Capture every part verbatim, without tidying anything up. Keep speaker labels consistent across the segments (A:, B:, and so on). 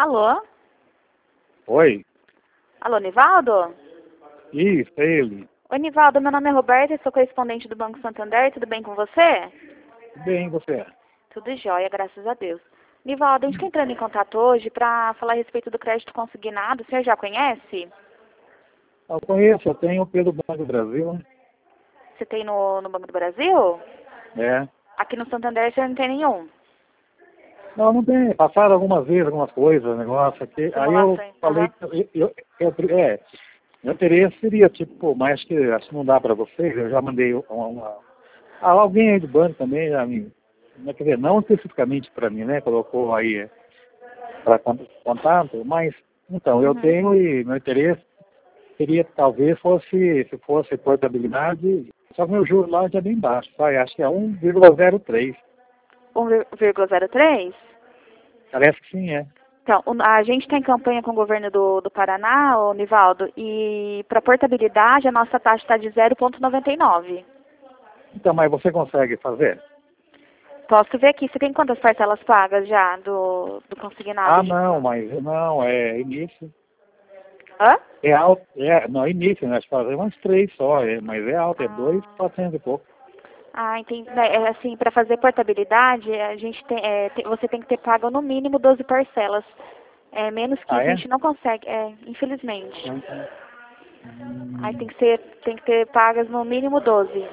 A: Alô?
B: Oi?
A: Alô, Nivaldo?
B: Isso, é ele.
A: Oi, Nivaldo, meu nome é Roberta, sou correspondente do Banco Santander, tudo bem com você?
B: Bem, você?
A: Tudo jóia, graças a Deus. Nivaldo, a gente está entrando em contato hoje para falar a respeito do crédito consignado, o senhor já conhece?
B: Eu conheço, eu tenho pelo Banco do Brasil, né?
A: Você tem no, no Banco do Brasil?
B: É.
A: Aqui no Santander o senhor não tem nenhum.
B: Não, não tem. Passaram algumas vezes algumas coisas, negócio aqui. Aí eu
A: Simulações,
B: falei
A: aham.
B: que eu, eu, eu, é, meu interesse seria, tipo, pô, mas que acho que não dá para vocês, eu já mandei uma, uma ah, alguém aí do banco também já me, não, quer dizer, não especificamente para mim, né? Colocou aí para contato, mas então, eu
A: Uhum.
B: tenho e meu interesse seria talvez fosse, se fosse portabilidade, só que meu juro lá já é bem baixo, sabe? Acho que é um vírgula zero três.
A: um vírgula zero três?
B: Parece que sim, é.
A: Então, o- a gente está em campanha com o governo do, do Paraná, ô, Nivaldo, e para portabilidade a nossa taxa está de zero vírgula noventa e nove.
B: Então, mas você consegue fazer?
A: Posso ver aqui, você tem quantas parcelas pagas já do, do consignado
B: Ah,
A: de...
B: não, mas não, é início.
A: Hã?
B: É alto, é, não, início, né? Acho que fazer umas três só, é, mas é alto, é dois,
A: Ah,
B: quatrocentos e pouco.
A: ah, entendi. É, é assim, para fazer portabilidade, a gente tem, é, tem- você tem que ter pago no mínimo doze parcelas. É, menos que
B: Ah,
A: isso a
B: é?
A: gente não consegue, é, infelizmente.
B: Hum,
A: Aí tem
B: hum,
A: que ser, tem que ter pagas no mínimo doze.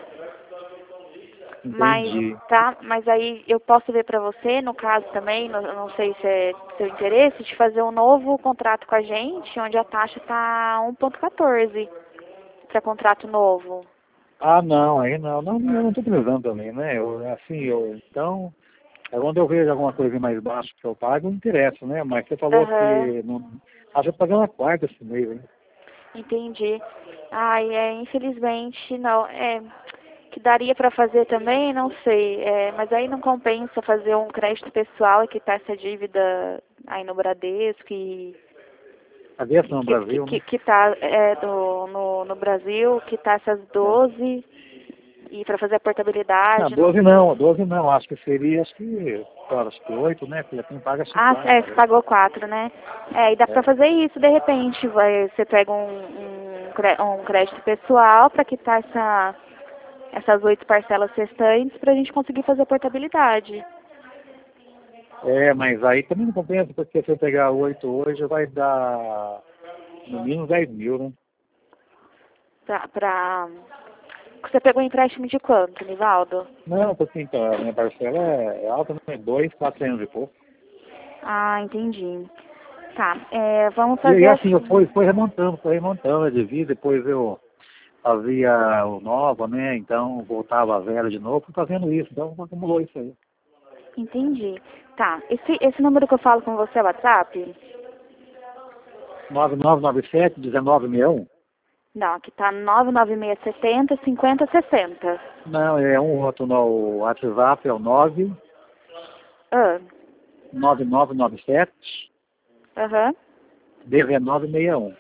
A: Mas,
B: entendi.
A: tá, mas aí eu posso ver para você, no caso também, não, não sei se é seu interesse, de fazer um novo contrato com a gente, onde a taxa tá um vírgula quatorze para contrato novo.
B: Ah, não, aí não, não, eu não estou precisando também, né? Eu, assim, eu, então, é quando eu vejo alguma coisa mais baixa que eu pago, não interessa, né? Mas você falou
A: Aham,
B: que não, acho que eu paguei uma quarta esse mês, hein?
A: entendi. Ai, é, infelizmente não. É, que daria para fazer também, não sei. É, mas aí não compensa fazer um crédito pessoal e quitar essa dívida aí no Bradesco e
B: A Vietnã no
A: que, que,
B: Brasil,
A: que,
B: né?
A: que tá é, do, no, no Brasil, que tá essas
B: É.
A: doze e para fazer a
B: Não,
A: portabilidade, não
B: doze
A: sei.
B: não, doze não, acho que seria, acho que, claro, acho que oito, né? Porque quem paga acho que
A: Ah,
B: quatro,
A: é, você
B: parece.
A: pagou quatro, né? É, e dá pra
B: É.
A: fazer isso de repente. Vai, você pega um, um, cré- um crédito pessoal para quitar essa, essas oito parcelas restantes pra gente conseguir fazer a portabilidade.
B: É, mas aí também não compensa, porque se eu pegar oito hoje, vai dar no mínimo dez mil, né?
A: Pra, pra... Você pegou um empréstimo de quanto, Nivaldo?
B: Não, porque então, a minha parcela é, é alta, né? Dois, quatrocentos e pouco.
A: Ah, entendi. Tá, é, vamos
B: E,
A: fazer
B: e assim, eu fui,
A: assim.
B: fui remontando, fui remontando a devisa, depois eu fazia o nova, né? Então voltava a velha de novo, fui fazendo isso, então acumulou isso aí.
A: Entendi. Tá, esse, esse número que eu falo com você é o WhatsApp?
B: nove nove nove sete, um nove seis um.
A: Não, aqui tá nove nove seis sete zero, cinco zero seis zero.
B: Não, é um outro no WhatsApp, é o nove
A: Ah,
B: nove nove nove sete,
A: aham.
B: um nove seis um.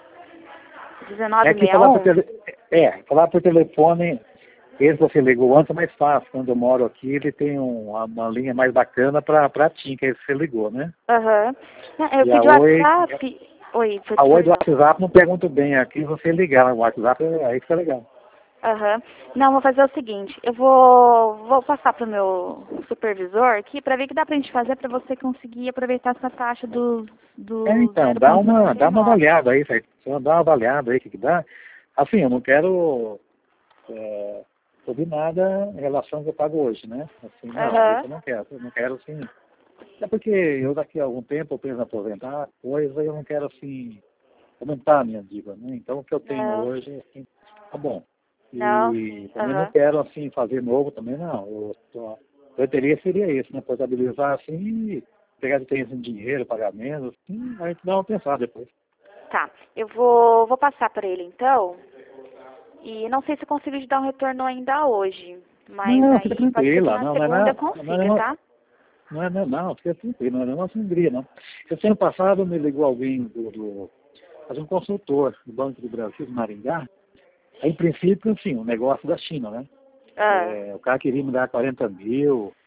B: É que falar por,
A: dezenove sessenta e um?
B: tele... é, falar por telefone, esse você ligou antes é mais fácil. Quando eu moro aqui, ele tem um- uma, uma linha mais bacana para pra TIM, que é esse que você ligou, né?
A: Aham. Não, eu
B: E a
A: pedi o
B: Oi,
A: WhatsApp. Oi,
B: a Oi do
A: perdão.
B: WhatsApp não pergunta bem aqui, você ligar no WhatsApp, é aí que tá legal.
A: Aham. Não, vou fazer o seguinte, eu vou, vou passar pro meu supervisor aqui para ver o que dá pra gente fazer para você conseguir aproveitar essa taxa do,
B: É,
A: do
B: então,
A: zero
B: dá
A: vírgula
B: uma,
A: noventa e
B: dá uma
A: nove.
B: avaliada aí, certo? Só dá uma avaliada aí, o que que dá. Assim, eu não quero é, ouvir nada em relação ao que eu pago hoje, né? Assim, não, isso
A: Aham.
B: eu não quero. Eu não quero, assim... É porque eu daqui a algum tempo eu penso em aposentar, coisa, eu não quero, assim, aumentar a minha dívida, né? Então, o que eu tenho
A: Não,
B: hoje, assim, tá bom.
A: não,
B: E também não
A: aham.
B: quero, assim, fazer novo também, não. Eu, só, eu teria seria isso, né? Portabilizar, assim, pegar de em dinheiro, pagamento, assim, a gente dá uma pensada depois.
A: Tá, eu vou, vou passar para ele então. E não sei se eu consigo te dar um retorno ainda hoje. Mas
B: Não, fica
A: aí pode ser que
B: tranquila,
A: na
B: não, não é
A: segunda eu
B: nada, não é
A: consiga,
B: não,
A: tá?
B: não, é, não, não, fica tranquilo, não é nossa alegria, não. Esse ano passado me ligou alguém do, do fazer um consultor do Banco do Brasil, do Maringá. Aí, em princípio, assim, um negócio da China, né?
A: Ah,
B: É, o cara queria me dar quarenta mil,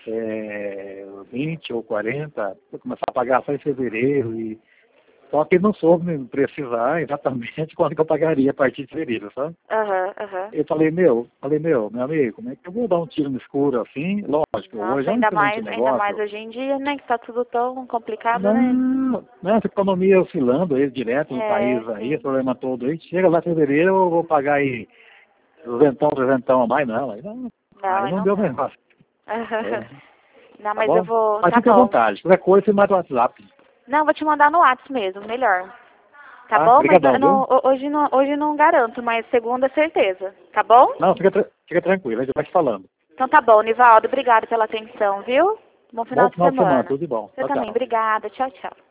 B: é, vinte ou quarenta, vou começar a pagar só em fevereiro. E... Só que ele não soube me precisar exatamente quando que eu pagaria a partir de fevereiro, sabe?
A: Aham, aham.
B: Eu falei, meu, falei, meu, meu amigo, como é que eu vou dar um tiro no escuro assim? Lógico,
A: Nossa,
B: hoje é um
A: ainda
B: excelente
A: mais,
B: negócio.
A: ainda mais hoje em dia, né? Que tá tudo tão complicado,
B: Não,
A: né?
B: não, essa economia oscilando aí direto no
A: É,
B: país aí,
A: sim.
B: esse problema todo aí, chega lá em fevereiro, eu vou pagar aí duzentão, trezentão a mais, não, aí não,
A: Não,
B: aí
A: aí
B: não
A: não
B: deu
A: dá.
B: negócio. É,
A: Não,
B: tá
A: mas eu
B: bom?
A: vou...
B: Mas
A: Tá
B: fica à
A: bom.
B: vontade, qualquer coisa você manda o WhatsApp.
A: Não, vou te mandar no WhatsApp mesmo, melhor. Tá
B: Tá?
A: bom? Mas eu
B: Obrigadão,
A: não,
B: viu?
A: hoje, não, hoje não garanto, mas segunda certeza. Tá bom?
B: Não, fica, tra- fica tranquilo, a gente vai te falando.
A: Então tá bom, Nivaldo. Obrigada pela atenção, viu? Bom final
B: Bom
A: de
B: final de semana,
A: semana.
B: tudo de bom.
A: Você
B: Tchau,
A: também.
B: tchau.
A: Obrigada. Tchau, tchau.